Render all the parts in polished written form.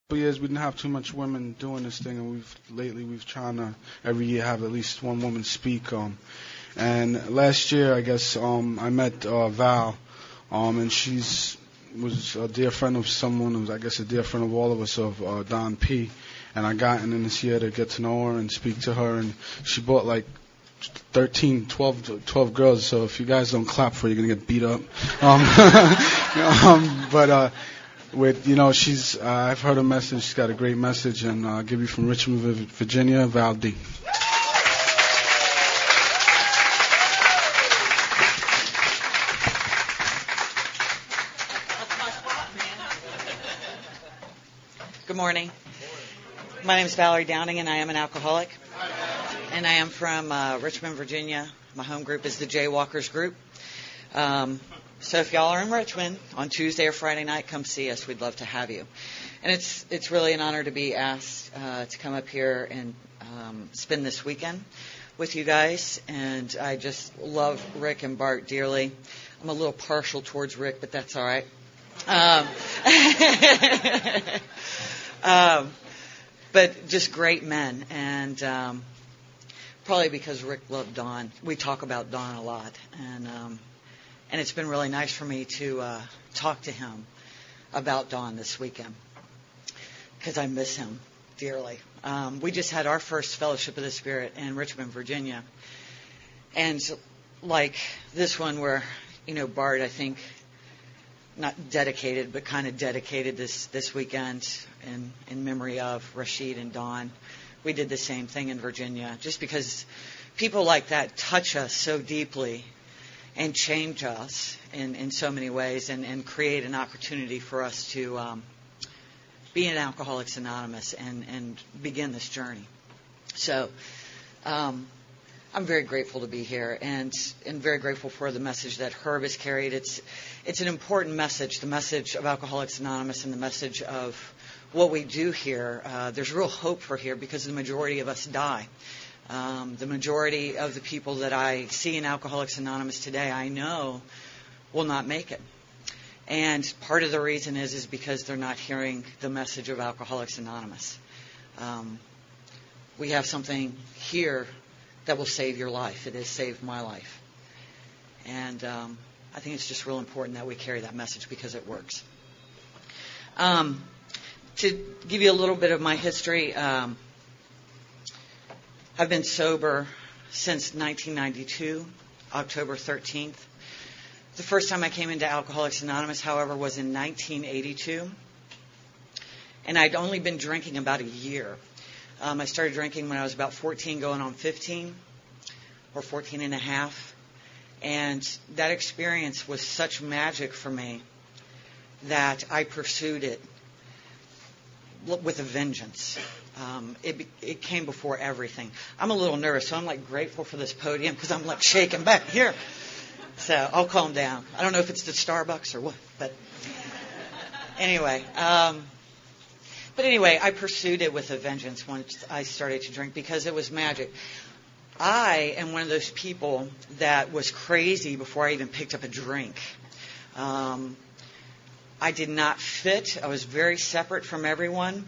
Years we didn't have too much women doing this thing, and we've trying to every year have at least one woman speak. And last year I guess I met Val, and she's was a dear friend of someone who's I guess a dear friend of all of us of Don P. And I gotten in this year to get to know her and speak to her, and she brought like 12 girls. So if you guys don't clap for her, you're gonna get beat up. But with she's I've heard her message. She's got a great message, and I'll give you from Richmond, Virginia, Val D. Good morning. My name is Valerie Downing, and I am an alcoholic. And I am from Richmond, Virginia. My home group is the Jaywalkers group. So if y'all are in Richmond on Tuesday or Friday night, come see us. We'd love to have you. And it's really an honor to be asked to come up here and spend this weekend with you guys. And I just love Rick and Bart dearly. I'm a little partial towards Rick, but that's all right. But just great men, and probably because Rick loved Don. We talk about Don a lot, and it's been really nice for me to talk to him about Don this weekend because I miss him dearly. We just had our first Fellowship of the Spirit in Richmond, Virginia, and like this one where Bart, I think, not dedicated, but kind of dedicated this weekend in memory of Rashid and Don. We did the same thing in Virginia, just because people like that touch us so deeply and change us in so many ways, and create an opportunity for us to be in Alcoholics Anonymous and begin this journey. So I'm very grateful to be here, and very grateful for the message that Herb has carried. It's an important message, the message of Alcoholics Anonymous and the message of what we do here. There's real hope for here because the majority of us die. The majority of the people that I see in Alcoholics Anonymous today, I know, will not make it. And part of the reason is because they're not hearing the message of Alcoholics Anonymous. We have something here that will save your life. It has saved my life. And I think it's just real important that we carry that message because it works. To give you a little bit of my history, I've been sober since 1992, October 13th. The first time I came into Alcoholics Anonymous, however, was in 1982. And I'd only been drinking about a year. I started drinking when I was about 14, going on 15, or 14 and a half. And that experience was such magic for me that I pursued it with a vengeance. It came before everything. I'm a little nervous, so I'm like grateful for this podium because I'm like shaking back here. So I'll calm down. I don't know if it's the Starbucks or what, but anyway. But anyway, I pursued it with a vengeance once I started to drink because it was magic. I am one of those people that was crazy before I even picked up a drink. I did not fit. I was very separate from everyone.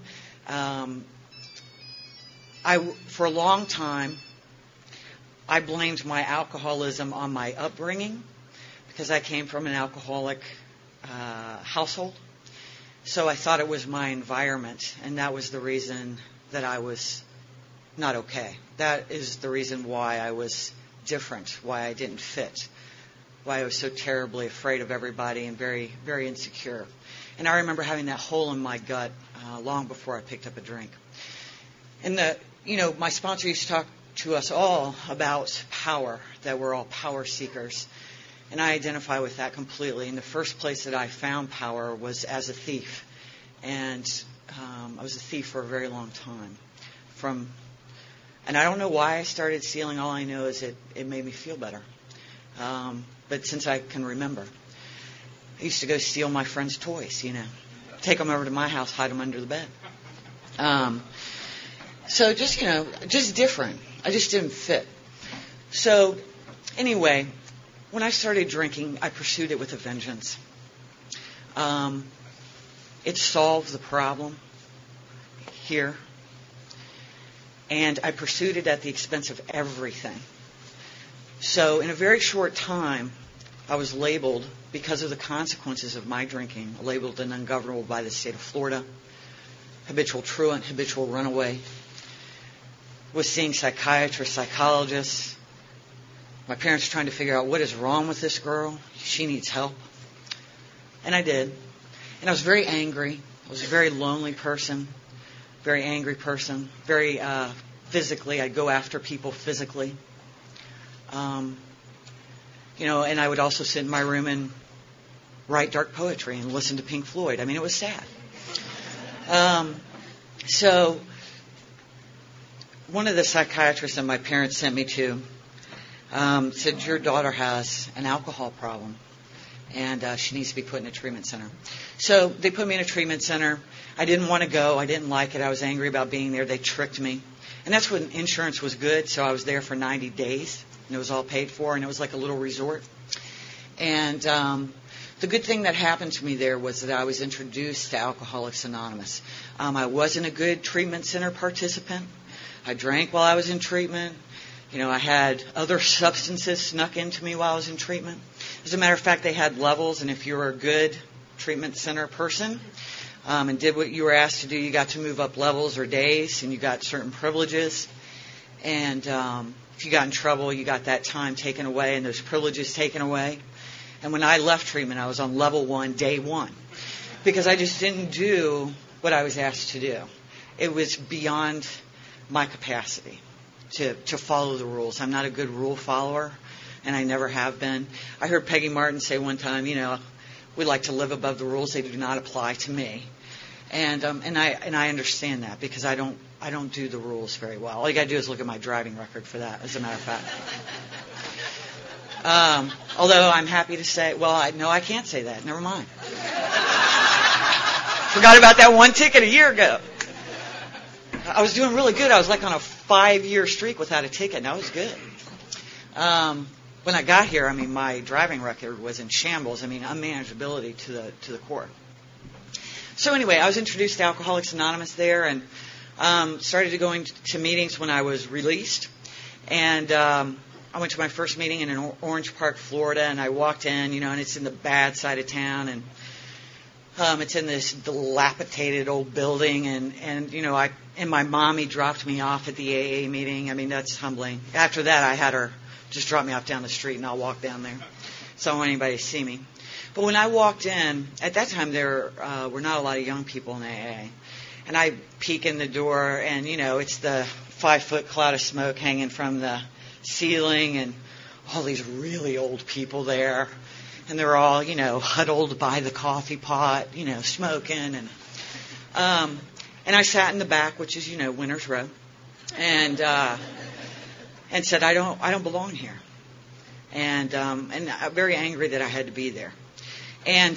For a long time, I blamed my alcoholism on my upbringing because I came from an alcoholic household. So I thought it was my environment, and that was the reason that I was not okay. That is the reason why I was different, why I didn't fit, why I was so terribly afraid of everybody and very, very insecure. And I remember having that hole in my gut long before I picked up a drink. And my sponsor used to talk to us all about power, that we're all power seekers. And I identify with that completely. And the first place that I found power was as a thief. And I was a thief for a very long time. And I don't know why I started stealing. All I know is it made me feel better. But since I can remember, I used to go steal my friends' toys, take them over to my house, hide them under the bed. So just different. I just didn't fit. So anyway, when I started drinking, I pursued it with a vengeance. It solved the problem. here, and I pursued it at the expense of everything. So in a very short time, I was labeled, because of the consequences of my drinking, labeled an ungovernable by the state of Florida, habitual truant, habitual runaway, was seeing psychiatrists, psychologists. My parents were trying to figure out what is wrong with this girl. She needs help. And I did. And I was very angry. I was a very lonely person, very angry person, very physically. I'd go after people physically. And I would also sit in my room and write dark poetry and listen to Pink Floyd. I mean, it was sad. So one of the psychiatrists that my parents sent me to said, your daughter has an alcohol problem, and she needs to be put in a treatment center. So they put me in a treatment center. I didn't want to go. I didn't like it. I was angry about being there. They tricked me. And that's when insurance was good, so I was there for 90 days, and it was all paid for, and it was like a little resort. And the good thing that happened to me there was that I was introduced to Alcoholics Anonymous. I wasn't a good treatment center participant. I drank while I was in treatment. I had other substances snuck into me while I was in treatment. As a matter of fact, they had levels, and if you were a good treatment center person and did what you were asked to do, you got to move up levels or days, and you got certain privileges. And if you got in trouble, you got that time taken away and those privileges taken away. And when I left treatment, I was on level 1, day 1, because I just didn't do what I was asked to do. It was beyond my capacity to follow the rules. I'm not a good rule follower, and I never have been. I heard Peggy Martin say one time, we like to live above the rules. They do not apply to me. And I understand that, because I don't do the rules very well. All you got to do is look at my driving record for that, as a matter of fact. Although I'm happy to say, I can't say that. Never mind. Forgot about that one ticket a year ago. I was doing really good. I was like on a 5-year streak without a ticket, and that was good. When I got here, my driving record was in shambles. Unmanageability to the core. So anyway, I was introduced to Alcoholics Anonymous there, and started going to meetings when I was released. And I went to my first meeting in Orange Park, Florida, and I walked in, and it's in the bad side of town, and it's in this dilapidated old building, and my mommy dropped me off at the AA meeting. That's humbling. After that, I had her just drop me off down the street, and I'll walk down there. So I don't want anybody to see me. But when I walked in, at that time there were not a lot of young people in AA. And I peek in the door, and, it's the 5-foot cloud of smoke hanging from the ceiling, and all these really old people there. And they're all, huddled by the coffee pot, smoking. And I sat in the back, which is, winner's row, and said, I don't belong here. And I'm very angry that I had to be there. And,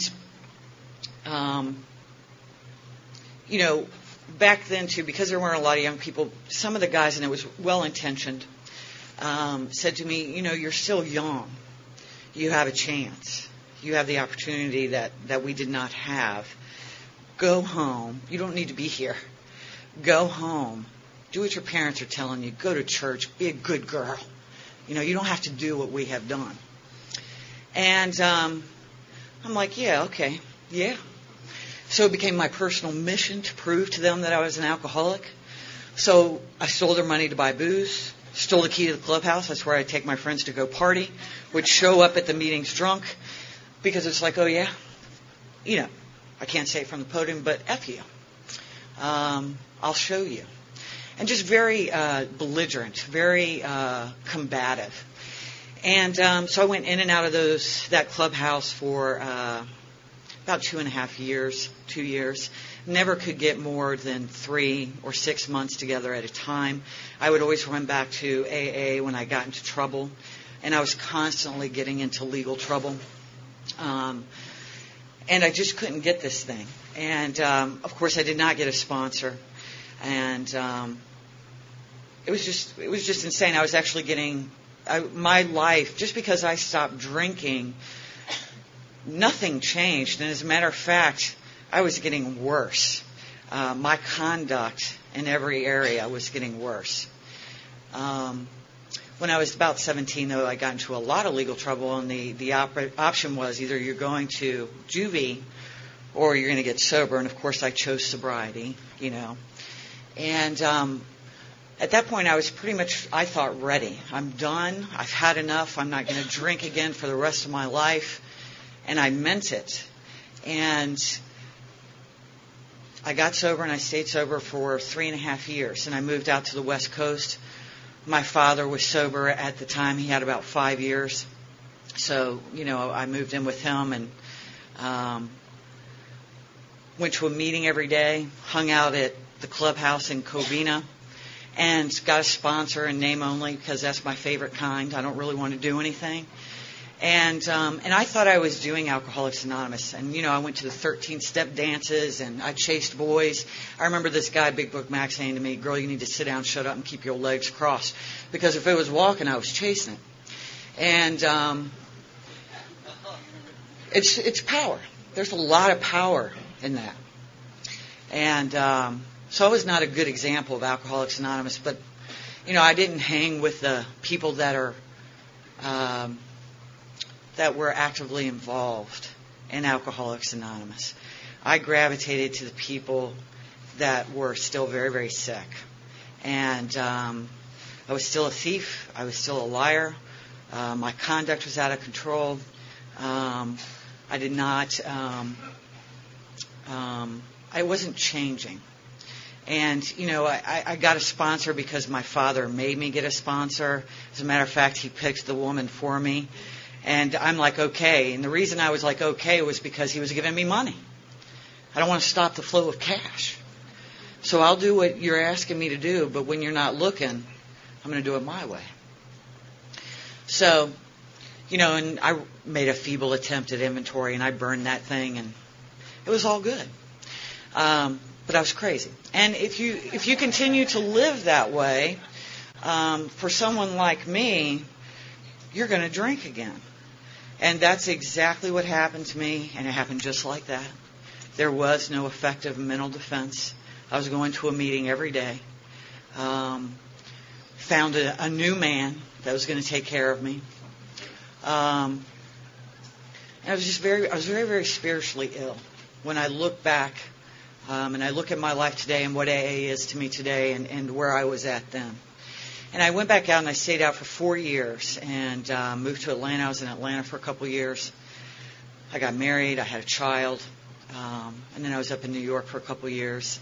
back then, too, because there weren't a lot of young people, some of the guys, and it was well-intentioned, said to me, you're still young. You have a chance. You have the opportunity that we did not have. Go home. You don't need to be here. Go home. Do what your parents are telling you. Go to church. Be a good girl. You don't have to do what we have done. And I'm like, yeah, okay, yeah. So it became my personal mission to prove to them that I was an alcoholic. So I stole their money to buy booze, stole the key to the clubhouse. That's where I take my friends to go party, would show up at the meetings drunk, because it's like, oh, yeah, I can't say it from the podium, but F you. I'll show you. And just very belligerent, very combative. And so I went in and out of that clubhouse for about 2.5 years, 2 years. Never could get more than 3 or 6 months together at a time. I would always run back to AA when I got into trouble, and I was constantly getting into legal trouble. And I just couldn't get this thing. And, of course, I did not get a sponsor. And it was just insane. I was actually getting my life, just because I stopped drinking, nothing changed. And as a matter of fact, I was getting worse. my conduct in every area was getting worse. When I was about 17, though, I got into a lot of legal trouble, and the option was either you're going to juvie or you're going to get sober. And, of course, I chose sobriety, And at that point, I was pretty much, I thought, ready. I'm done. I've had enough. I'm not going to drink again for the rest of my life. And I meant it. And I got sober, and I stayed sober for 3.5 years. And I moved out to the West Coast. My father was sober at the time. He had about 5 years. So, I moved in with him and went to a meeting every day, hung out at the clubhouse in Covina, and got a sponsor in name only because that's my favorite kind. I don't really want to do anything. And I thought I was doing Alcoholics Anonymous. And, I went to the 13-step dances, and I chased boys. I remember this guy, Big Book Mac, saying to me, "Girl, you need to sit down, shut up, and keep your legs crossed." Because if it was walking, I was chasing it. And it's power. There's a lot of power in that. And so I was not a good example of Alcoholics Anonymous. But, I didn't hang with the people that are... that were actively involved in Alcoholics Anonymous. I gravitated to the people that were still very, very sick. And I was still a thief. I was still a liar. My conduct was out of control. I did not... I wasn't changing. And, I got a sponsor because my father made me get a sponsor. As a matter of fact, he picked the woman for me. And I'm like, okay. And the reason I was like, okay, was because he was giving me money. I don't want to stop the flow of cash. So I'll do what you're asking me to do, but when you're not looking, I'm going to do it my way. So, and I made a feeble attempt at inventory, and I burned that thing, and it was all good. But I was crazy. And if you continue to live that way, for someone like me, you're going to drink again. And that's exactly what happened to me, and it happened just like that. There was no effective mental defense. I was going to a meeting every day. Found a new man that was going to take care of me. And I was very, very spiritually ill. When I look back, and I look at my life today and what AA is to me today and where I was at then. And I went back out and I stayed out for 4 years and moved to Atlanta. I was in Atlanta for a couple of years. I got married. I had a child. And then I was up in New York for a couple of years.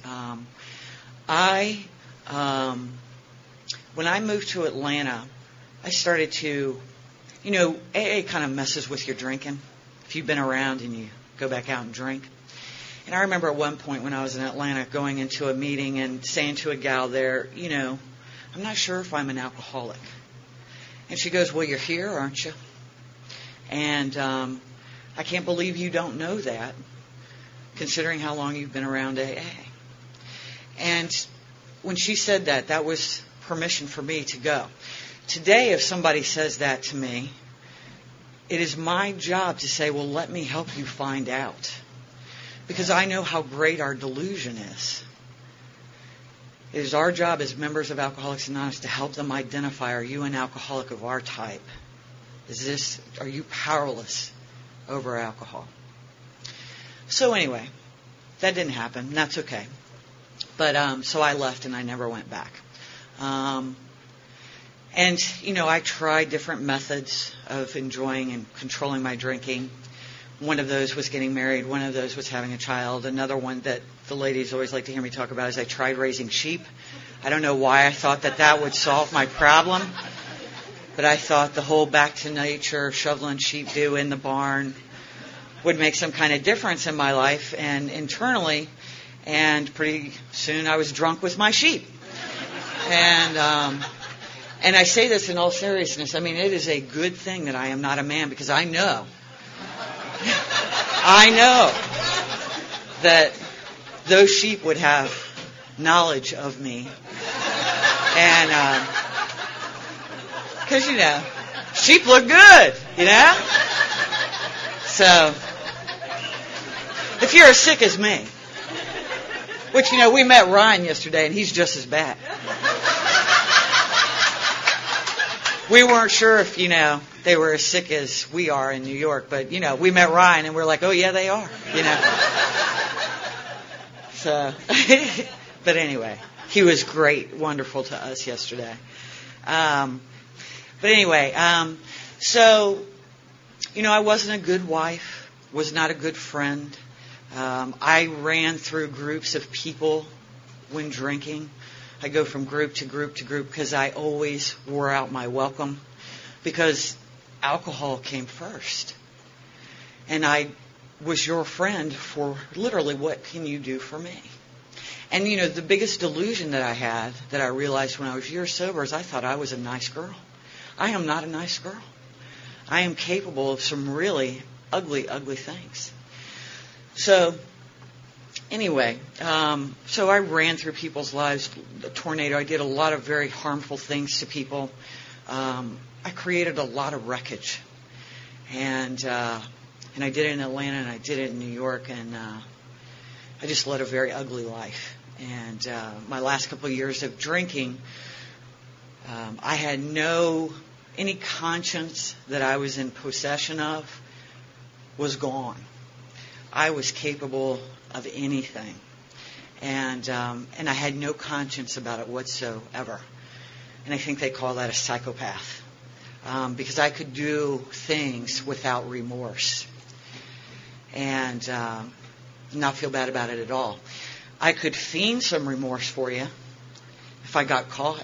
When I moved to Atlanta, I started to, AA kind of messes with your drinking. If you've been around and you go back out and drink. And I remember at one point when I was in Atlanta going into a meeting and saying to a gal there, I'm not sure if I'm an alcoholic. And she goes, "Well, you're here, aren't you? And I can't believe you don't know that, considering how long you've been around AA." And when she said that, that was permission for me to go. Today, if somebody says that to me, it is my job to say, well, let me help you find out. Because I know how great our delusion is. It is our job as members of Alcoholics Anonymous to help them identify, are you an alcoholic of our type? Are you powerless over alcohol? So anyway, that didn't happen, and that's okay. But so I left and I never went back. And, I tried different methods of enjoying and controlling my drinking. One of those was getting married. One of those was having a child. Another one that the ladies always like to hear me talk about is I tried raising sheep. I don't know why I thought that would solve my problem. But I thought the whole back to nature, shoveling sheep do in the barn would make some kind of difference in my life and internally. And pretty soon I was drunk with my sheep. And I say this in all seriousness. I mean, it is a good thing that I am not a man, because I know that those sheep would have knowledge of me. And, because, sheep look good, So, if you're as sick as me, Which, we met Ryan yesterday, and he's just as bad. We weren't sure if, they were as sick as we are in New York, but, we met Ryan, and we're like, oh, yeah, they are, So, but anyway, he was great, wonderful to us yesterday. But anyway, so, I wasn't a good wife, was not a good friend. I ran through groups of people when drinking. I go from group to group to group because I always wore out my welcome because alcohol came first. And I was your friend for literally what can you do for me? And, the biggest delusion that I had that I realized when I was years sober is I thought I was a nice girl. I am not a nice girl. I am capable of some really ugly, ugly things. So, anyway, so I ran through people's lives, a tornado. I did a lot of very harmful things to people. I created a lot of wreckage. And I did it in Atlanta and I did it in New York. And I just led a very ugly life. And my last couple of years of drinking, I had any conscience that I was in possession of was gone. I was capable of anything. And I had no conscience about it whatsoever. And I think they call that a psychopath. Because I could do things without remorse. And not feel bad about it at all. I could feign some remorse for you if I got caught.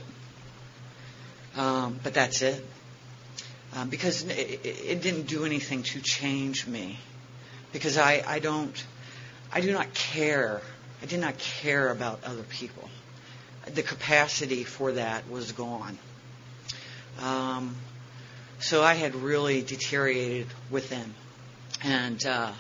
But that's it. Because it didn't do anything to change me. Because I do not care. I did not care about other people. The capacity for that was gone. So I had really deteriorated within. And,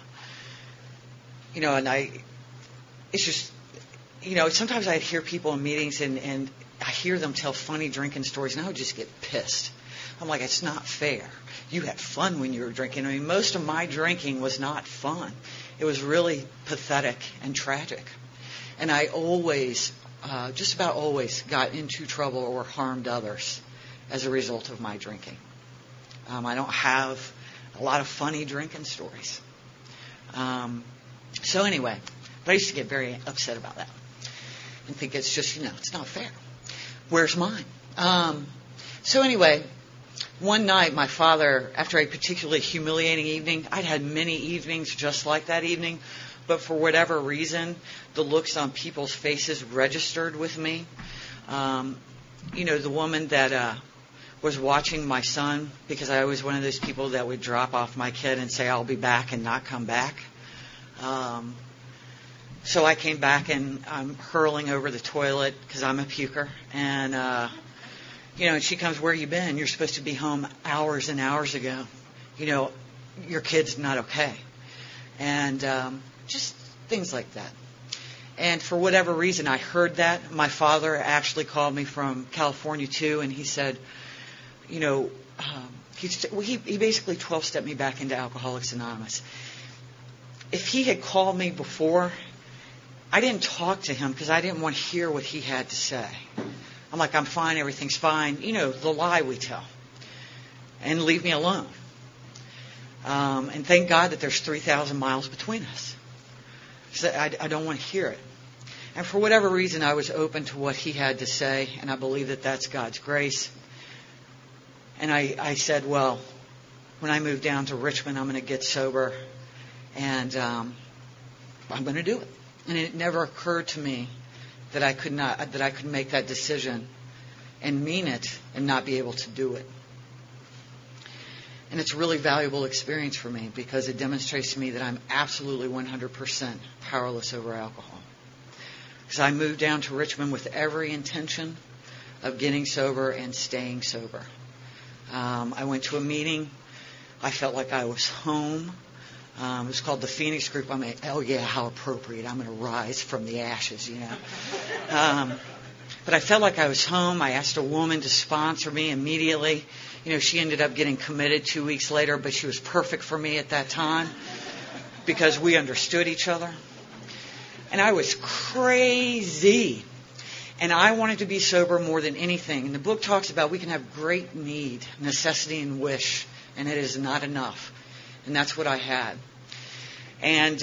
it's just, sometimes I'd hear people in meetings and I hear them tell funny drinking stories and I would just get pissed. I'm like, it's not fair. You had fun when you were drinking. I mean, most of my drinking was not fun. It was really pathetic and tragic. And I always, just about always, got into trouble or harmed others as a result of my drinking. I don't have a lot of funny drinking stories. So anyway, but I used to get very upset about that and think it's just, it's not fair. Where's mine? So anyway, one night my father, after a particularly humiliating evening, I'd had many evenings just like that evening, but for whatever reason, the looks on people's faces registered with me. The woman that was watching my son, because I was one of those people that would drop off my kid and say, I'll be back and not come back. So I came back and I'm hurling over the toilet because I'm a puker. And, and she comes, where you been? You're supposed to be home hours and hours ago. Your kid's not okay. And just things like that. And for whatever reason, I heard that. My father actually called me from California, too, and he said, he basically 12-stepped me back into Alcoholics Anonymous. If he had called me before, I didn't talk to him because I didn't want to hear what he had to say. I'm like, I'm fine, everything's fine. The lie we tell. And leave me alone. And thank God that there's 3,000 miles between us. So I don't want to hear it. And for whatever reason, I was open to what he had to say, and I believe that that's God's grace. And I said, well, when I move down to Richmond, I'm going to get sober, and I'm going to do it. And it never occurred to me that I could make that decision and mean it and not be able to do it. And it's a really valuable experience for me because it demonstrates to me that I'm absolutely 100% powerless over alcohol. Because I moved down to Richmond with every intention of getting sober and staying sober. I went to a meeting. I felt like I was home. It was called the Phoenix Group. I'm like, oh yeah, how appropriate. I'm going to rise from the ashes, But I felt like I was home. I asked a woman to sponsor me immediately. She ended up getting committed 2 weeks later, but she was perfect for me at that time because we understood each other. And I was crazy. And I wanted to be sober more than anything. And the book talks about we can have great need, necessity, and wish, and it is not enough. And that's what I had. And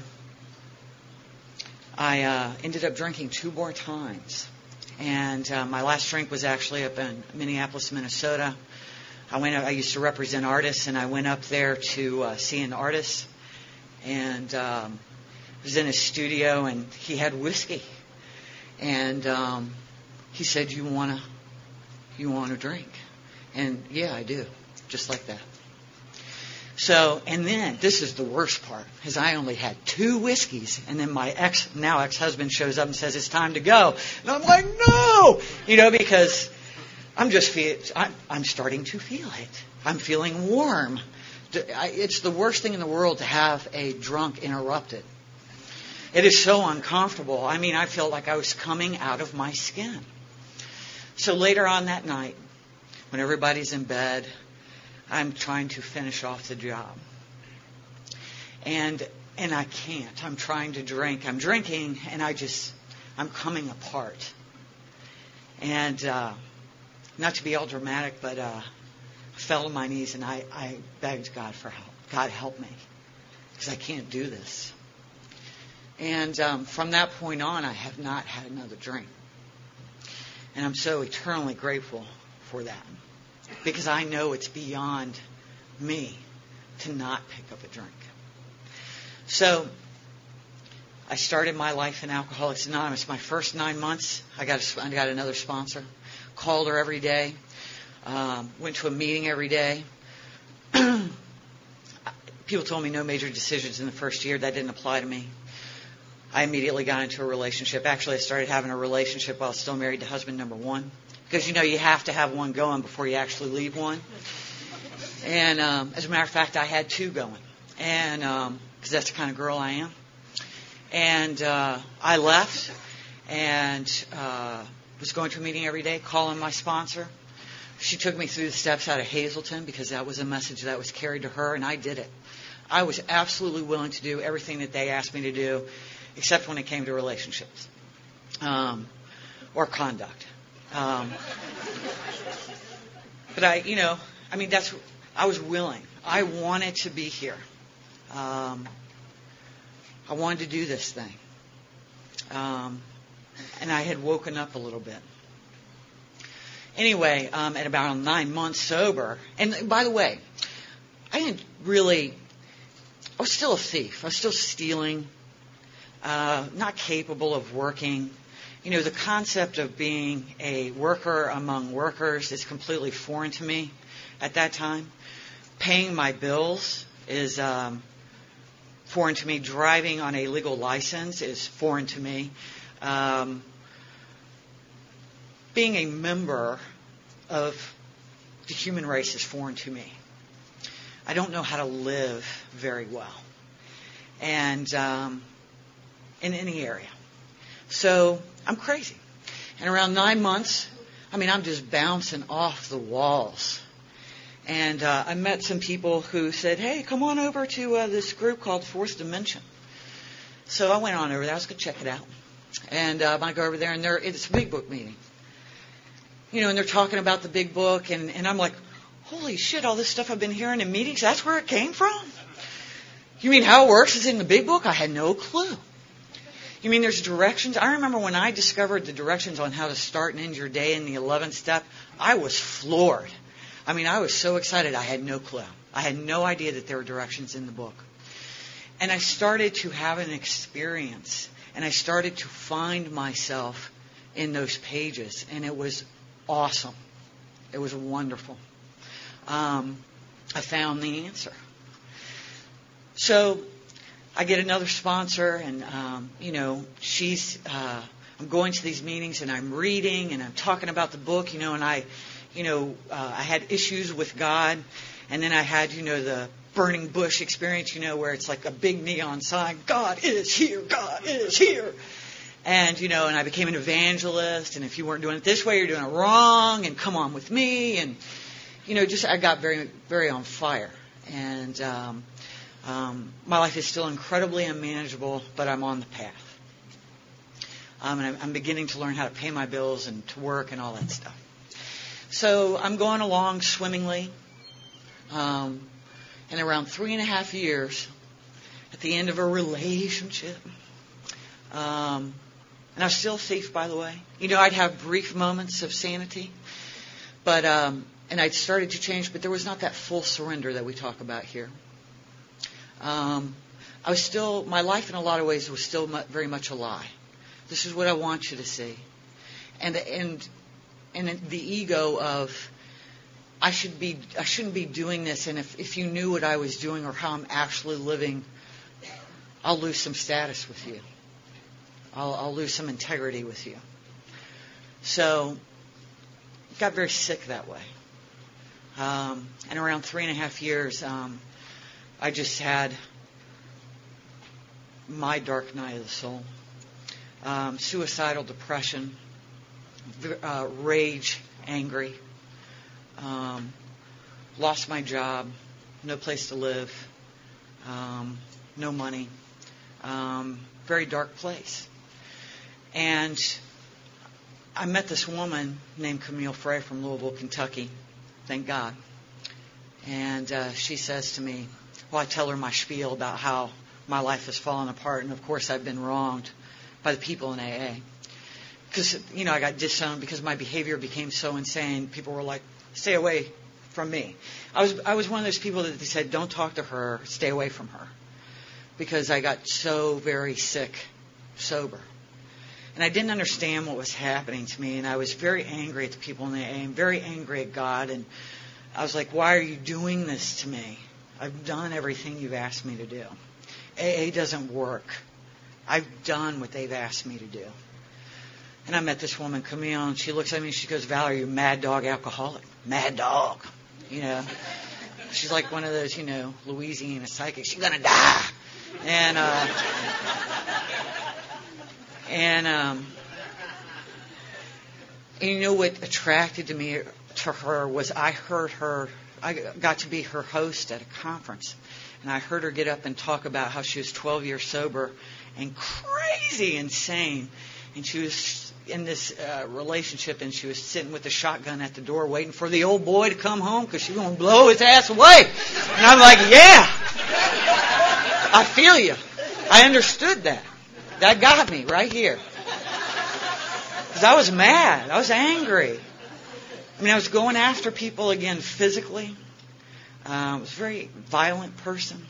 I ended up drinking 2 more times. And my last drink was actually up in Minneapolis, Minnesota. I used to represent artists, and I went up there to see an artist. And I was in his studio, and he had whiskey. And he said, you want a drink? And yeah, I do. Just like that. So, and then, this is the worst part, because I only had 2 whiskeys, and then my now ex-husband shows up and says, it's time to go. And I'm like, no! Because I'm starting to feel it. I'm feeling warm. It's the worst thing in the world to have a drunk interrupted. It is so uncomfortable. I felt like I was coming out of my skin. So later on that night, when everybody's in bed, I'm trying to finish off the job. And I can't. I'm trying to drink. I'm drinking, and I'm coming apart. And not to be all dramatic, but I fell on my knees, and I begged God for help. God, help me, because I can't do this. And from that point on, I have not had another drink. And I'm so eternally grateful for that. Because I know it's beyond me to not pick up a drink. So I started my life in Alcoholics Anonymous. My first 9 months, I got another sponsor. Called her every day. Went to a meeting every day. People told me no major decisions in the first year. That didn't apply to me. I immediately got into a relationship. Actually, I started having a relationship while I was still married to husband number 1. Because, you have to have one going before you actually leave one. And as a matter of fact, I had 2 going. And because that's the kind of girl I am. And I left and was going to a meeting every day, calling my sponsor. She took me through the steps out of Hazleton because that was a message that was carried to her, and I did it. I was absolutely willing to do everything that they asked me to do, except when it came to relationships or conduct. But I was willing. I wanted to be here. I wanted to do this thing. And I had woken up a little bit. Anyway, at about 9 months sober, and by the way, I was still a thief. I was still stealing, not capable of working. The concept of being a worker among workers is completely foreign to me at that time. Paying my bills is foreign to me. Driving on a legal license is foreign to me. Being a member of the human race is foreign to me. I don't know how to live very well. And in any area. So I'm crazy. And around 9 months, I'm just bouncing off the walls. And I met some people who said, hey, come on over to this group called Fourth Dimension. So I went on over there. I was going to check it out. And I go over there, and it's a big book meeting. And they're talking about the big book. And I'm like, holy shit, all this stuff I've been hearing in meetings, that's where it came from? You mean how it works is in the big book? I had no clue. You mean there's directions? I remember when I discovered the directions on how to start and end your day in the 11th step, I was floored. I was so excited. I had no clue. I had no idea that there were directions in the book. And I started to have an experience, and I started to find myself in those pages, and it was awesome. It was wonderful. I found the answer. So I get another sponsor, and I'm going to these meetings, and I'm reading, and I'm talking about the book, and I had issues with God, and then I had the burning bush experience, where it's like a big neon sign, God is here, God is here. And and I became an evangelist, and if you weren't doing it this way, you're doing it wrong, and come on with me, and I got very, very on fire, and my life is still incredibly unmanageable, but I'm on the path. And I'm beginning to learn how to pay my bills and to work and all that stuff. So I'm going along swimmingly. And around 3.5 years, at the end of a relationship, and I was still a thief, by the way. I'd have brief moments of sanity, but and I'd started to change, but there was not that full surrender that we talk about here. I was still, my life in a lot of ways was still very much a lie. This is what I want you to see, and the ego of I shouldn't be doing this, and if you knew what I was doing or how I'm actually living, I'll lose some status with you. I'll lose some integrity with you. So, got very sick that way. And around 3.5 years, I just had my dark night of the soul. Suicidal depression, rage, angry, lost my job, no place to live, no money, very dark place. And I met this woman named Camille Frey from Louisville, Kentucky. Thank God. And she says to me, I tell her my spiel about how my life has fallen apart. And, of course, I've been wronged by the people in AA. Because, I got disowned because my behavior became so insane. People were like, stay away from me. I was one of those people that they said, don't talk to her, stay away from her. Because I got so very sick, sober. And I didn't understand what was happening to me, and I was very angry at the people in the AA, and very angry at God, and I was like, why are you doing this to me? I've done everything you've asked me to do. AA doesn't work. I've done what they've asked me to do. And I met this woman, Camille, and she looks at me and she goes, Valerie, you're a mad dog alcoholic. Mad dog. She's like one of those, Louisiana psychics. You're going to die. And what attracted me to her was I got to be her host at a conference. And I heard her get up and talk about how she was 12 years sober and crazy insane. And she was in this relationship, and she was sitting with a shotgun at the door waiting for the old boy to come home because she was going to blow his ass away. And I'm like, yeah, I feel you. I understood that. That got me right here. Because I was mad. I was angry. I was going after people again physically. I was a very violent person.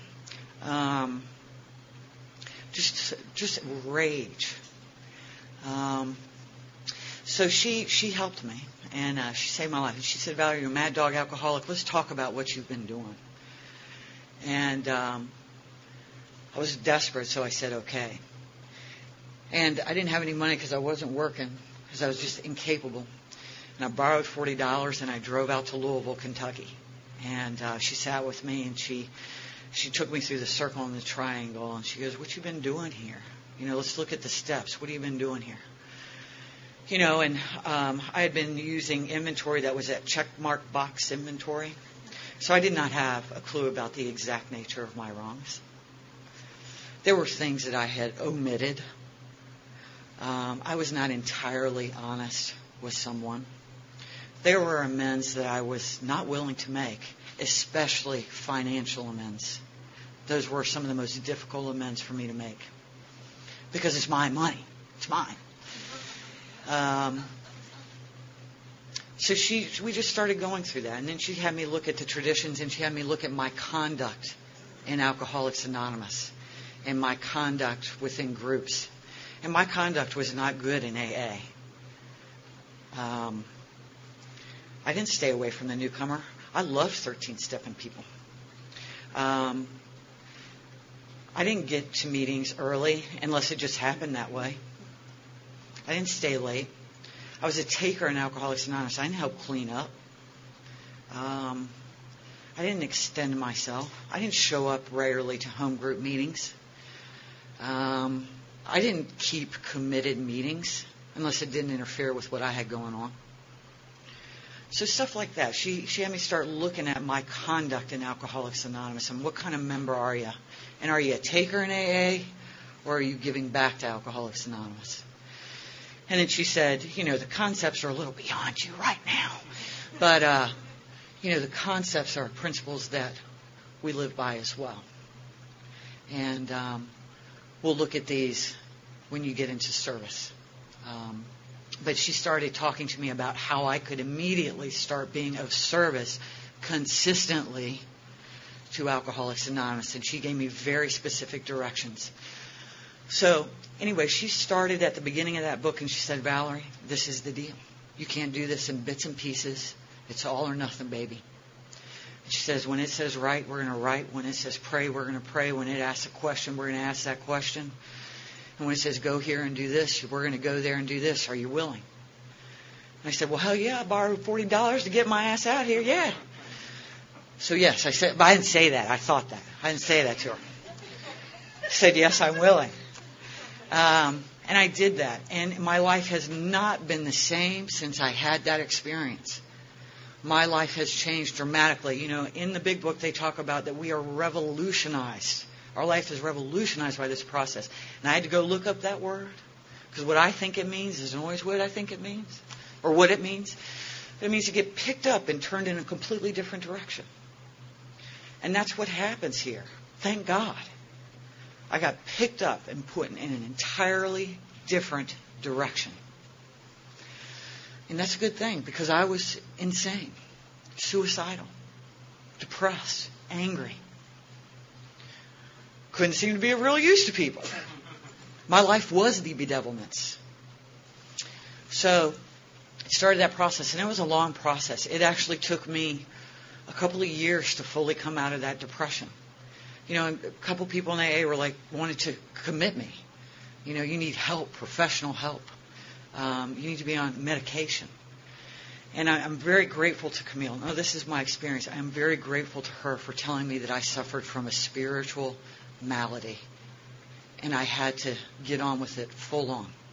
Just rage. So she helped me, and she saved my life. And she said, Valerie, you're a mad dog alcoholic. Let's talk about what you've been doing. And I was desperate, so I said, okay. And I didn't have any money because I wasn't working, because I was just incapable. And I borrowed $40, and I drove out to Louisville, Kentucky. And she sat with me, and she took me through the circle and the triangle, and she goes, what you been doing here? Let's look at the steps. What have you been doing here? And I had been using inventory that was at checkmark box inventory. So I did not have a clue about the exact nature of my wrongs. There were things that I had omitted. I was not entirely honest with someone. There were amends that I was not willing to make, especially financial amends. Those were some of the most difficult amends for me to make. Because it's my money. It's mine. So we just started going through that. And then she had me look at the traditions, and she had me look at my conduct in Alcoholics Anonymous and my conduct within groups. And my conduct was not good in AA. I didn't stay away from the newcomer. I loved 13-stepping people. I didn't get to meetings early unless it just happened that way. I didn't stay late. I was a taker in Alcoholics Anonymous. I didn't help clean up. I didn't extend myself. I didn't show up regularly to home group meetings. I didn't keep committed meetings unless it didn't interfere with what I had going on. So stuff like that. She had me start looking at my conduct in Alcoholics Anonymous and what kind of member are you? And are you a taker in AA, or are you giving back to Alcoholics Anonymous? And then she said, the concepts are a little beyond you right now. But, the concepts are principles that we live by as well. And we'll look at these when you get into service. But she started talking to me about how I could immediately start being of service consistently to Alcoholics Anonymous. And she gave me very specific directions. So anyway, she started at the beginning of that book and she said, Valerie, this is the deal. You can't do this in bits and pieces. It's all or nothing, baby. And she says, when it says write, we're going to write. When it says pray, we're going to pray. When it asks a question, we're going to ask that question. And when it says go here and do this, we're going to go there and do this. Are you willing? And I said, well, hell yeah, I borrowed $40 to get my ass out here. Yeah. So yes, I said, but I didn't say that. I thought that. I didn't say that to her. I said, yes, I'm willing. And I did that. And my life has not been the same since I had that experience. My life has changed dramatically. In the big book, they talk about that we are revolutionized. Our life is revolutionized by this process. And I had to go look up that word, because what I think it means isn't always what I think it means, or what it means. It means to get picked up and turned in a completely different direction. And that's what happens here. Thank God. I got picked up and put in an entirely different direction. And that's a good thing, because I was insane, suicidal, depressed, angry. Couldn't seem to be of real use to people. My life was the bedevilments. So it started that process, and it was a long process. It actually took me a couple of years to fully come out of that depression. A couple people in AA were wanted to commit me. You need help, professional help. You need to be on medication. And I'm very grateful to Camille. Now, this is my experience. I am very grateful to her for telling me that I suffered from a spiritual malady. And I had to get on with it full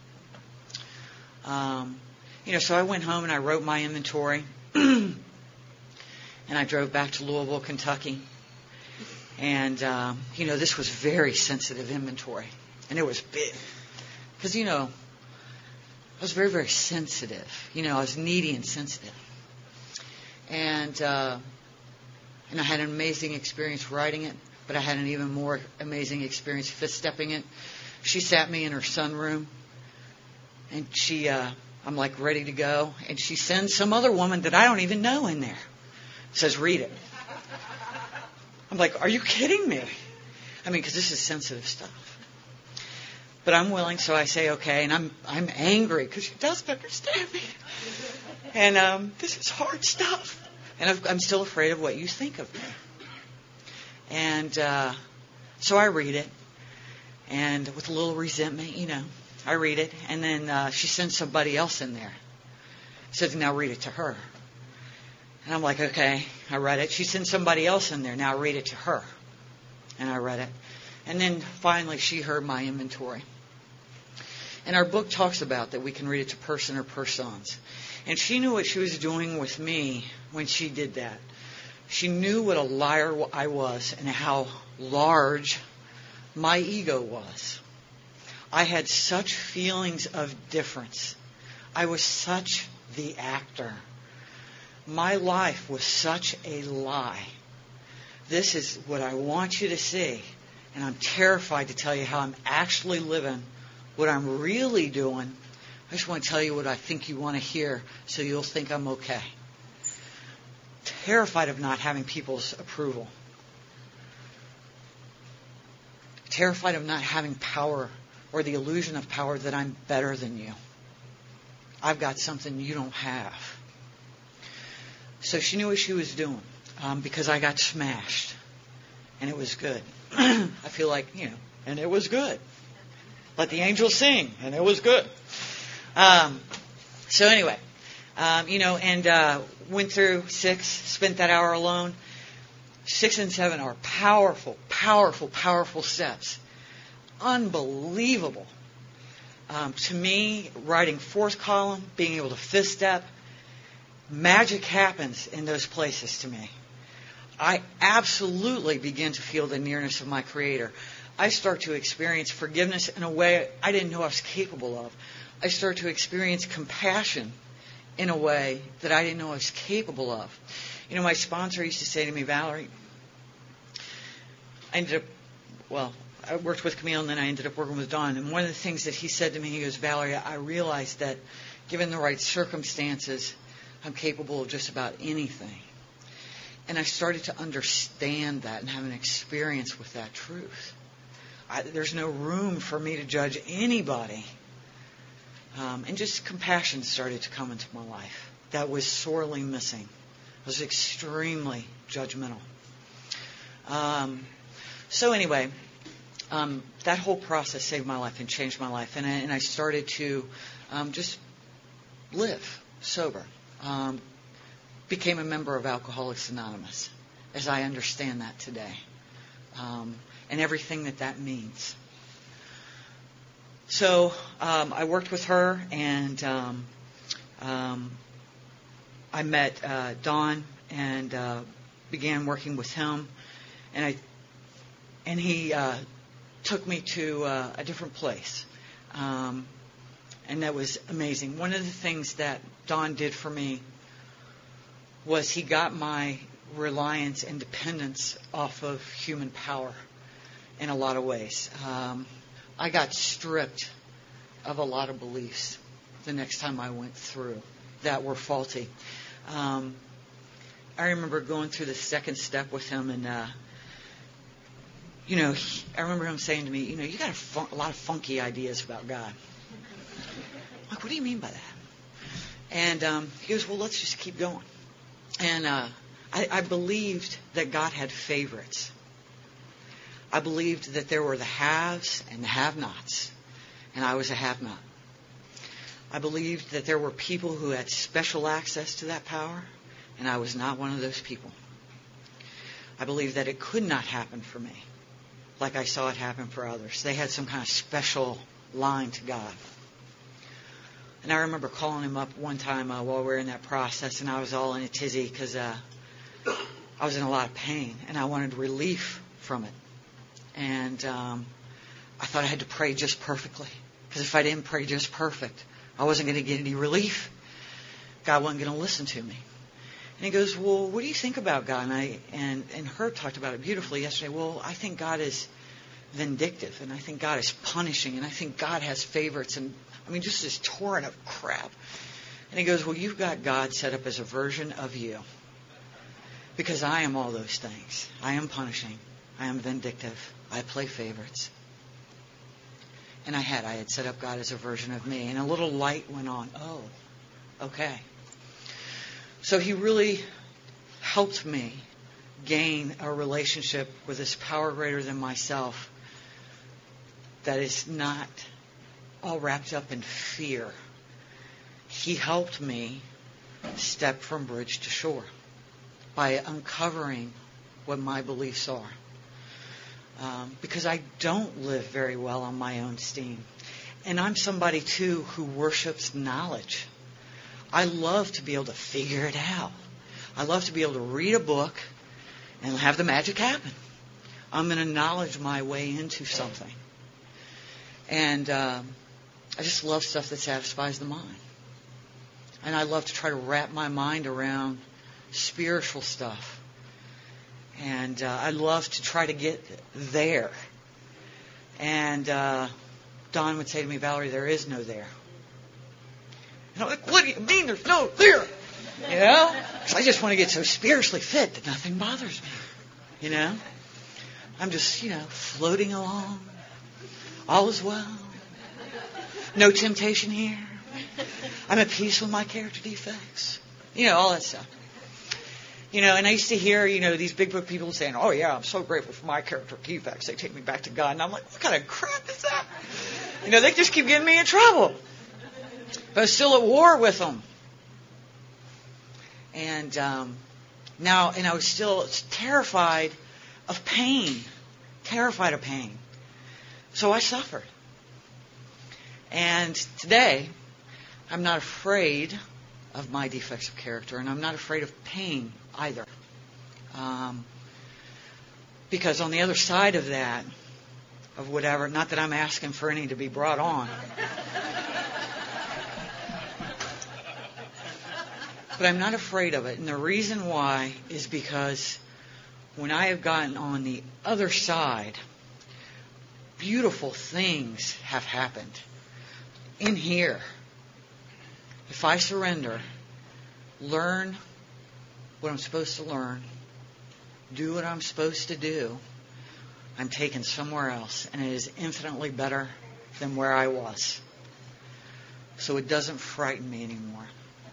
on. So I went home and I wrote my inventory. And I drove back to Louisville, Kentucky. And, this was very sensitive inventory. And it was big. Because, I was very, very sensitive. I was needy and sensitive. And I had an amazing experience writing it, but I had an even more amazing experience fifth-stepping it. She sat me in her sunroom, and I'm ready to go. And she sends some other woman that I don't even know in there. Says, read it. I'm like, are you kidding me? Because this is sensitive stuff. But I'm willing, so I say okay, and I'm angry because she doesn't understand me. And this is hard stuff. And I'm still afraid of what you think of me. And so I read it, and with a little resentment, I read it. And then she sends somebody else in there. Says, now read it to her. And I'm like, okay, I read it. She sends somebody else in there. Now read it to her. And I read it. And then finally she heard my inventory. And our book talks about that we can read it to person or persons. And she knew what she was doing with me when she did that. She knew what a liar I was and how large my ego was. I had such feelings of difference. I was such the actor. My life was such a lie. This is what I want you to see. And I'm terrified to tell you how I'm actually living, what I'm really doing. I just want to tell you what I think you want to hear so you'll think I'm okay. Terrified of not having people's approval. Terrified of not having power or the illusion of power that I'm better than you. I've got something you don't have. So she knew what she was doing because I got smashed. And it was good. I feel like, and it was good. Let the angels sing, and it was good. So anyway, and went through 6, spent that hour alone. 6 and 7 are powerful, powerful, powerful steps. Unbelievable. To me, writing 4th column, being able to 5th step, magic happens in those places to me. I absolutely begin to feel the nearness of my Creator. I start to experience forgiveness in a way I didn't know I was capable of. I started to experience compassion in a way that I didn't know I was capable of. You know, my sponsor used to say to me, Valerie, I worked with Camille and then I ended up working with Don. And one of the things that he said to me, he goes, Valerie, I realized that given the right circumstances, I'm capable of just about anything. And I started to understand that and have an experience with that truth. There's no room for me to judge anybody. And just compassion started to come into my life. That was sorely missing. I was extremely judgmental. So anyway, that whole process saved my life and changed my life. And I started to just live sober. Became a member of Alcoholics Anonymous, as I understand that today. And everything that means. So I worked with her, and I met Don and began working with him, and he took me to a different place, and that was amazing. One of the things that Don did for me was he got my reliance and dependence off of human power in a lot of ways. I got stripped of a lot of beliefs the next time I went through that were faulty. I remember going through the second step with him, and I remember him saying to me, you got a lot of funky ideas about God. I'm like, what do you mean by that? And he goes, well, let's just keep going. And I believed that God had favorites. I believed that there were the haves and the have-nots, and I was a have-not. I believed that there were people who had special access to that power, and I was not one of those people. I believed that it could not happen for me like I saw it happen for others. They had some kind of special line to God. And I remember calling him up one time while we were in that process, and I was all in a tizzy because I was in a lot of pain, and I wanted relief from it. And I thought I had to pray just perfectly, because if I didn't pray just perfect, I wasn't going to get any relief. God wasn't going to listen to me. And he goes, well, what do you think about God? And Herb talked about it beautifully yesterday. Well, I think God is vindictive, and I think God is punishing, and I think God has favorites, and just this torrent of crap. And he goes, well, you've got God set up as a version of you, because I am all those things. I am punishing. I am vindictive. I play favorites. And I had set up God as a version of me. And a little light went on. Oh, okay. So he really helped me gain a relationship with this power greater than myself that is not all wrapped up in fear. He helped me step from bridge to shore by uncovering what my beliefs are. Because I don't live very well on my own steam. And I'm somebody, too, who worships knowledge. I love to be able to figure it out. I love to be able to read a book and have the magic happen. I'm going to knowledge my way into something. And I just love stuff that satisfies the mind. And I love to try to wrap my mind around spiritual stuff. And I love to try to get there. And Don would say to me, Valerie, there is no there. And I'm like, what do you mean there's no there? Because I just want to get so spiritually fit that nothing bothers me. I'm just, floating along. All is well. No temptation here. I'm at peace with my character defects. All that stuff. And I used to hear, these big book people saying, oh, yeah, I'm so grateful for my character defects. They take me back to God. And I'm like, what kind of crap is that? They just keep getting me in trouble. But I was still at war with them. And I was still terrified of pain. Terrified of pain. So I suffered. And today, I'm not afraid of my defects of character, and I'm not afraid of pain either. Because on the other side of that, of whatever, not that I'm asking for any to be brought on, But I'm not afraid of it. And the reason why is because when I have gotten on the other side, beautiful things have happened. In here, if I surrender, learn what I'm supposed to learn, do what I'm supposed to do, I'm taken somewhere else, and it is infinitely better than where I was. So it doesn't frighten me anymore.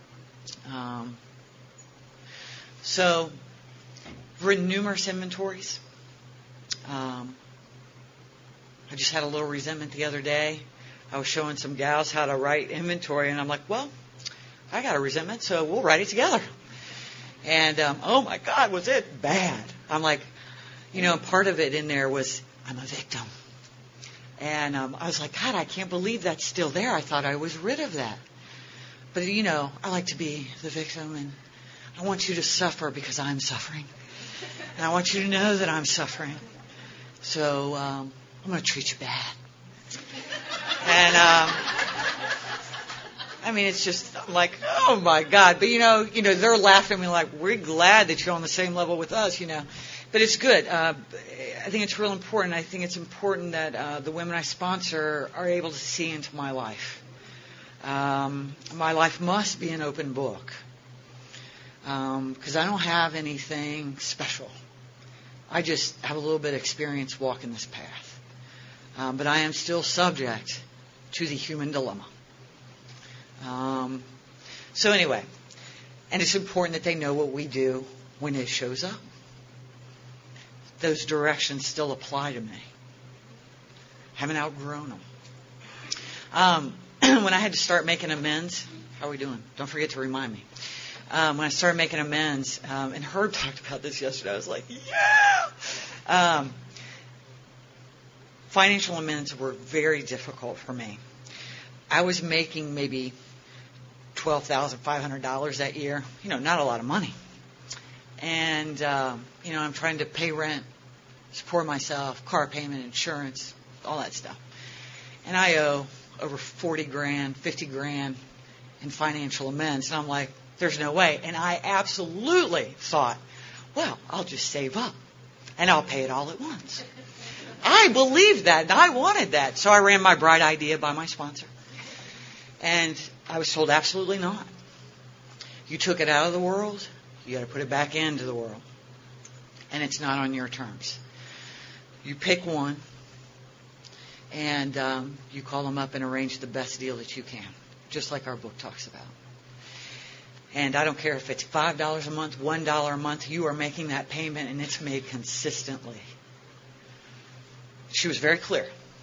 So I've written numerous inventories. I just had a little resentment the other day. I was showing some gals how to write inventory, and I'm like, well, I got a resentment, so we'll write it together. And, oh my God, was it bad? I'm like, part of it in there was, I'm a victim. And I was like, God, I can't believe that's still there. I thought I was rid of that. But, I like to be the victim, and I want you to suffer because I'm suffering. And I want you to know that I'm suffering. So I'm going to treat you bad. And, it's just like, oh, my God. But, they're laughing at me like, we're glad that you're on the same level with us, But it's good. I think it's real important. I think it's important that the women I sponsor are able to see into my life. My life must be an open book. Because I don't have anything special. I just have a little bit of experience walking this path. But I am still subject to the human dilemma. So anyway, and it's important that they know what we do when it shows up. Those directions still apply to me. Haven't outgrown them. When I had to start making amends, how are we doing? Don't forget to remind me. When I started making amends, and Herb talked about this yesterday, I was like, yeah! Financial amends were very difficult for me. I was making maybe $12,500 that year. Not a lot of money. And, I'm trying to pay rent, support myself, car payment, insurance, all that stuff. And I owe over $40,000, $50,000 in financial amends. And I'm like, there's no way. And I absolutely thought, well, I'll just save up and I'll pay it all at once. I believed that and I wanted that. So I ran my bright idea by my sponsor. And I was told absolutely not. You took it out of the world, you got to put it back into the world. And it's not on your terms. You pick one and you call them up and arrange the best deal that you can, just like our book talks about. And I don't care if it's $5 a month, $1 a month, you are making that payment and it's made consistently. She was very clear.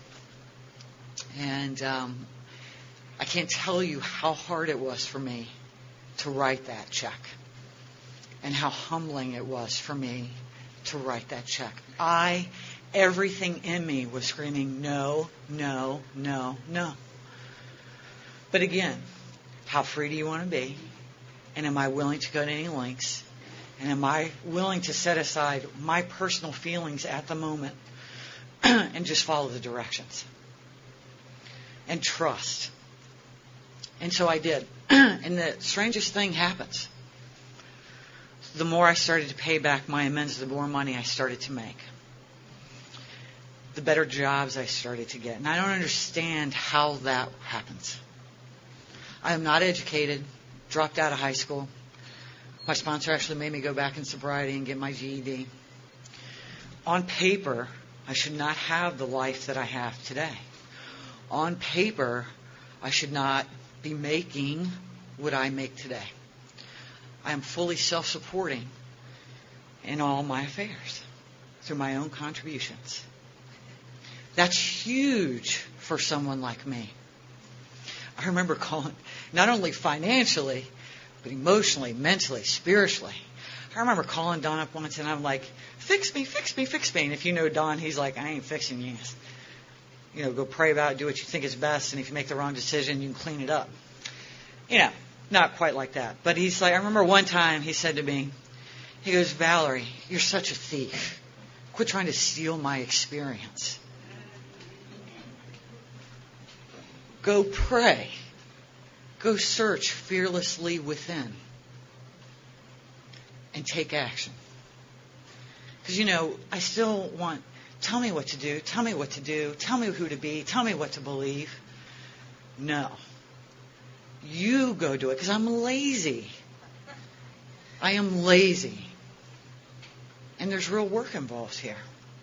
And I can't tell you how hard it was for me to write that check and how humbling it was for me to write that check. Everything in me was screaming, no, no, no, no. But again, how free do you want to be? And am I willing to go to any lengths? And am I willing to set aside my personal feelings at the moment and just follow the directions? And trust. And so I did. And the strangest thing happens. The more I started to pay back my amends, the more money I started to make. The better jobs I started to get. And I don't understand how that happens. I am not educated, dropped out of high school. My sponsor actually made me go back in sobriety and get my GED. On paper, I should not have the life that I have today. On paper, I should not be making what I make today. I am fully self-supporting in all my affairs through my own contributions. That's huge for someone like me. I remember calling, not only financially, but emotionally, mentally, spiritually. I remember calling Don up once and I'm like, fix me, fix me, fix me. And if you know Don, he's like, I ain't fixing you. Go pray about it, do what you think is best, and if you make the wrong decision, you can clean it up. Not quite like that. But he's like, I remember one time he said to me, he goes, Valerie, you're such a thief. Quit trying to steal my experience. Go pray. Go search fearlessly within. and take action. Because, I still want, tell me what to do, tell me what to do, tell me who to be, tell me what to believe. No. You go do it, because I'm lazy. I am lazy. And there's real work involved here.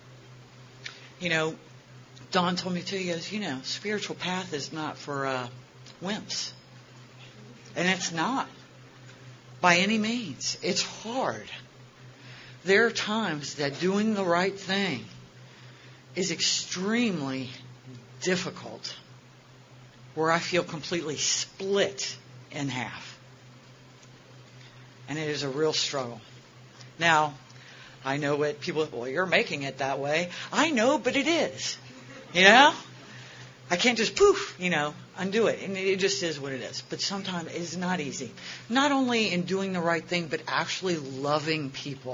Don told me too, he goes, spiritual path is not for wimps. And it's not. By any means. It's hard. There are times that doing the right thing is extremely difficult, where I feel completely split in half. And it is a real struggle. Now, I know what people, well, you're making it that way. I know, but it is. I can't just poof, undo it. And it just is what it is. But sometimes it's not easy. Not only in doing the right thing, but actually loving people.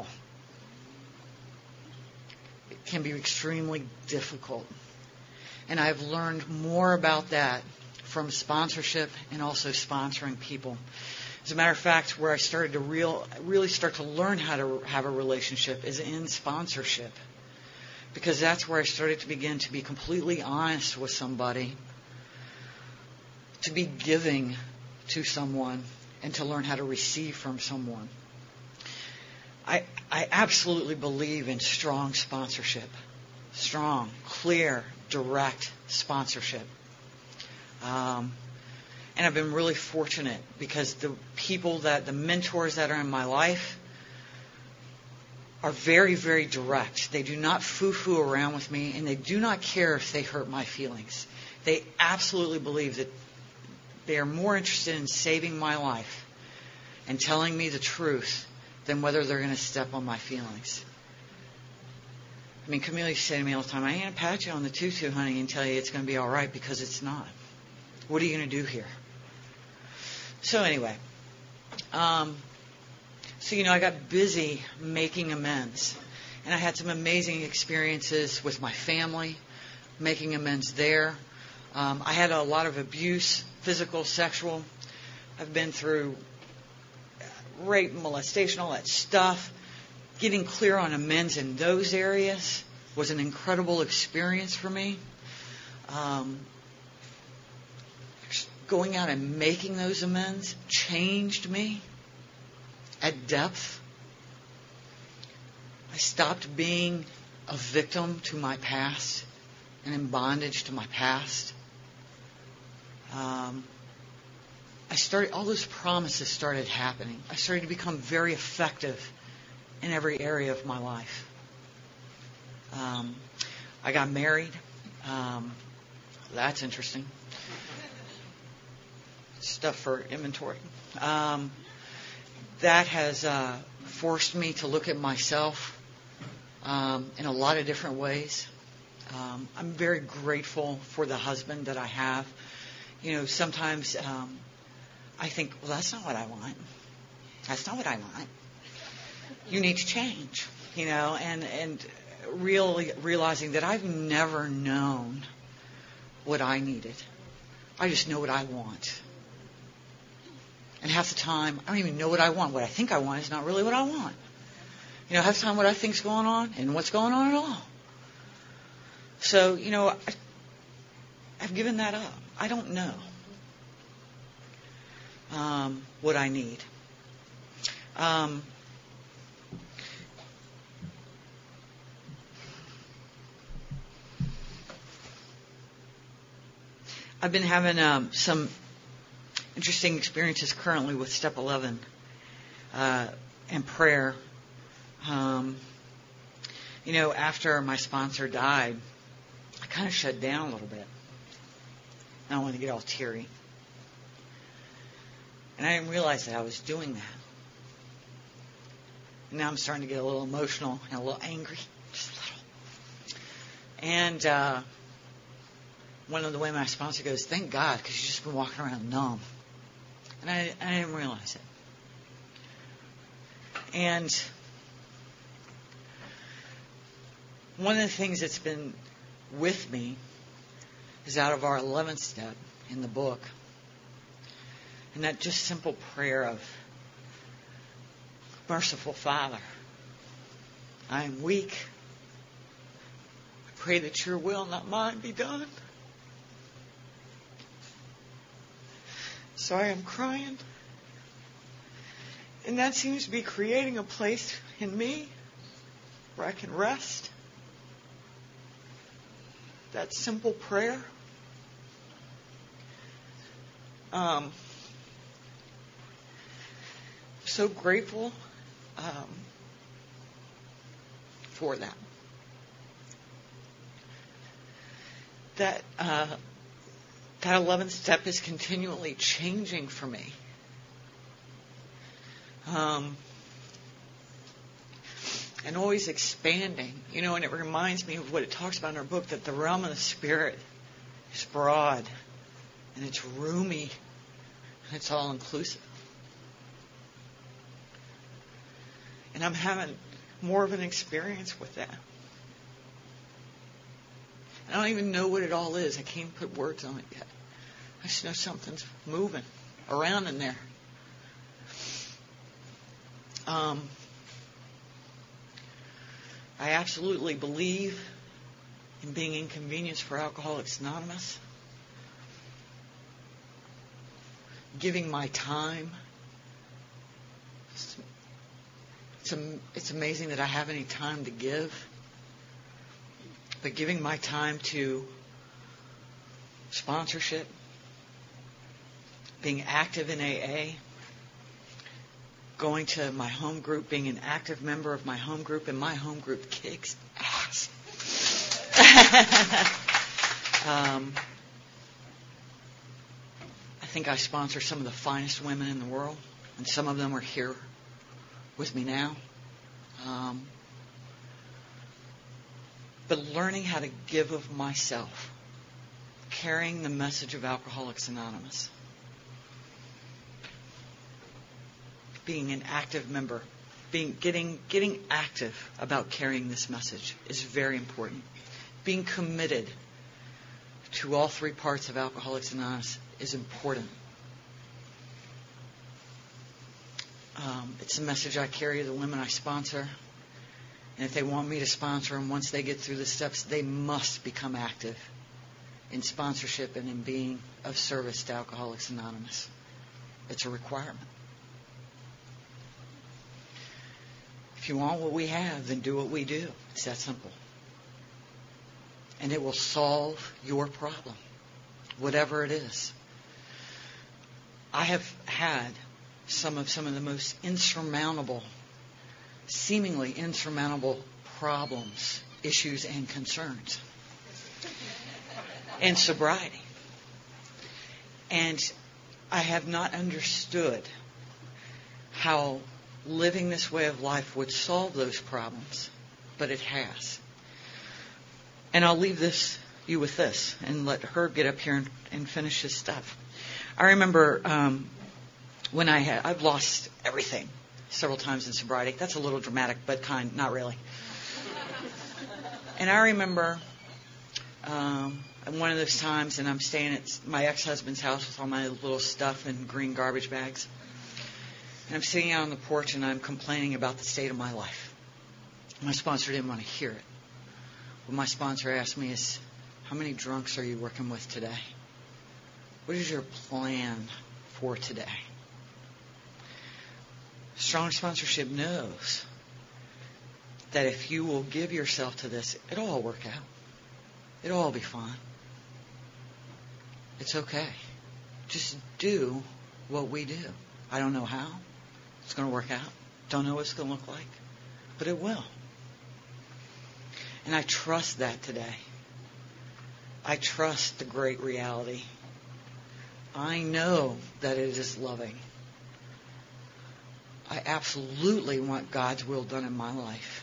It can be extremely difficult. And I've learned more about that from sponsorship and also sponsoring people. As a matter of fact, where I started to really start to learn how to have a relationship is in sponsorship. Because that's where I started to begin to be completely honest with somebody, to be giving to someone, and to learn how to receive from someone. I absolutely believe in strong sponsorship. Strong, clear, direct sponsorship. And I've been really fortunate because the mentors that are in my life are very, very direct. They do not foo-foo around with me, and they do not care if they hurt my feelings. They absolutely believe that they are more interested in saving my life and telling me the truth than whether they're going to step on my feelings. I mean, Camille used to say to me all the time, I ain't going to pat you on the tutu, honey, and tell you it's going to be all right, because it's not. What are you going to do here? So anyway, I got busy making amends. And I had some amazing experiences with my family, making amends there. I had a lot of abuse, physical, sexual. I've been through rape, molestation, all that stuff. Getting clear on amends in those areas was an incredible experience for me. Going out and making those amends changed me at depth. I stopped being a victim to my past and in bondage to my past. All those promises started happening. I started to become very effective in every area of my life. I got married. That's interesting. Stuff for inventory. That has forced me to look at myself in a lot of different ways. I'm very grateful for the husband that I have. Sometimes I think, well, that's not what I want. That's not what I want. You need to change, and really realizing that I've never known what I needed. I just know what I want. And half the time, I don't even know what I want. What I think I want is not really what I want. Half the time what I think's going on and what's going on at all. So, I've given that up. I don't know what I need. I've been having some interesting experiences currently with Step 11 and prayer. After my sponsor died, I kind of shut down a little bit. I don't want to get all teary. And I didn't realize that I was doing that. And now I'm starting to get a little emotional and a little angry. Just a little. And one of the way my sponsor goes, thank God, because you've just been walking around numb. And I didn't realize it. And one of the things that's been with me is out of our 11th step in the book. And that just simple prayer of, Merciful Father, I am weak. I pray that your will, not mine, be done. So I am crying. And that seems to be creating a place in me where I can rest. That simple prayer. I'm so grateful for that. That 11th step is continually changing for me. And always expanding. And it reminds me of what it talks about in our book, that the realm of the Spirit is broad, and it's roomy, and it's all-inclusive. And I'm having more of an experience with that. I don't even know what it all is. I can't put words on it yet. I just know something's moving around in there. I absolutely believe in being inconvenienced for Alcoholics Anonymous. Giving my time. It's amazing that I have any time to give. But giving my time to sponsorship, being active in AA, going to my home group, being an active member of my home group, and my home group kicks ass. I think I sponsor some of the finest women in the world, and some of them are here with me now. But learning how to give of myself, carrying the message of Alcoholics Anonymous, being an active member, getting active about carrying this message is very important. Being committed to all three parts of Alcoholics Anonymous is important. It's a message I carry to the women I sponsor. And if they want me to sponsor them, once they get through the steps, they must become active in sponsorship and in being of service to Alcoholics Anonymous. It's a requirement. If you want what we have, then do what we do. It's that simple. And it will solve your problem, whatever it is. I have had some of the most seemingly insurmountable problems, issues, and concerns in sobriety. And I have not understood how living this way of life would solve those problems, but it has. And I'll leave you with this, and let Herb get up here and finish his stuff. I remember when I've lost everything several times in sobriety. That's a little dramatic, but not really. And I remember one of those times, and I'm staying at my ex-husband's house with all my little stuff in green garbage bags. And I'm sitting out on the porch, and I'm complaining about the state of my life. My sponsor didn't want to hear it. What my sponsor asked me is, how many drunks are you working with today? What is your plan for today? Strong sponsorship knows that if you will give yourself to this, it'll all work out. It'll all be fine. It's okay. Just do what we do. I don't know how it's going to work out. Don't know what it's going to look like. But it will. And I trust that today. I trust the great reality. I know that it is loving. I absolutely want God's will done in my life.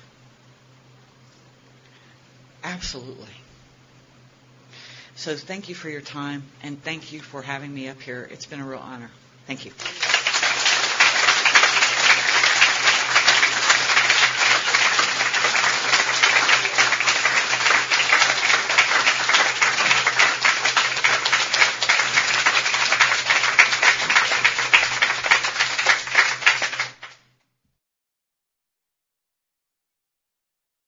Absolutely. So thank you for your time, and thank you for having me up here. It's been a real honor. Thank you.